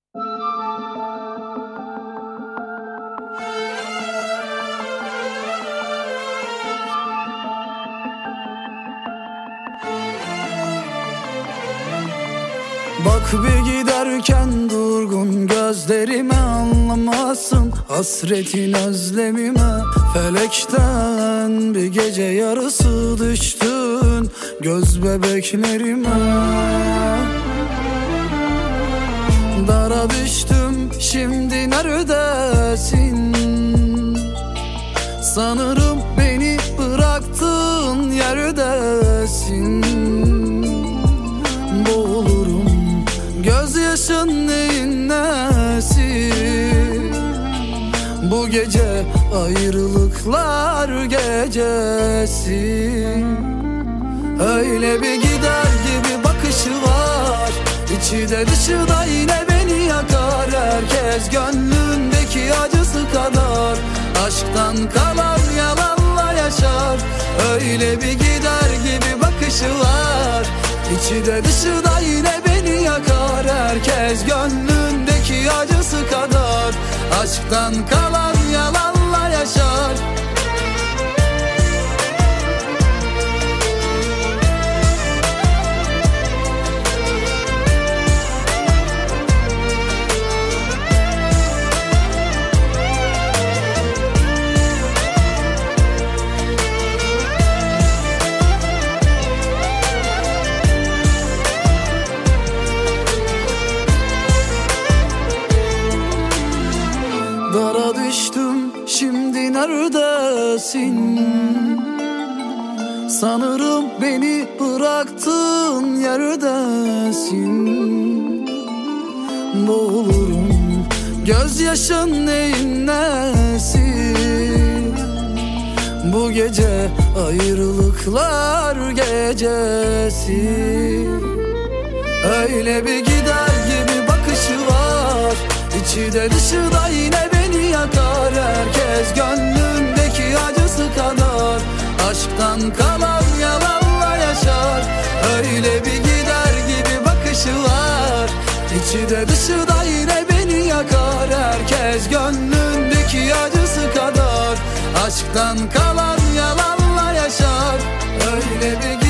Bak bir giderken durgun gözlerime, anlamazsın hasretin özlemime. Felekten bir gece yarısı düştün göz bebeklerime. Dara düştüm, şimdi neredesin? Sanırım beni bıraktığın yerdesin. Boğulurum, gözyaşın neyin nesi? Bu gece ayrılıklar gecesi. Öyle bir gider gibi bakışı var, İçi de dışı da yine beni yakar. Herkes gönlündeki acısı kadar aşktan kalan yalanla yaşar. Öyle bir gider gibi bakışı var, İçi de dışı da yine beni yakar. Herkes gönlündeki acısı kadar aşktan kalan yalanla yaşar. Dara düştüm, şimdi neredesin? Sanırım beni bıraktığın yerdesin. Boğulurum, gözyaşın neyin nesi? Bu gece ayrılıklar gecesi. Öyle bir gider gibi bakışı var, İçi de dışı da yine beni yakar. Herkes gönlündeki acısı kadar aşktan kalan yalanla yaşar. Öyle bir gider gibi bakışı var, İçi de dışı da yine beni yakar. Herkes gönlündeki acısı kadar aşktan kalan yalanla yaşar. Öyle bir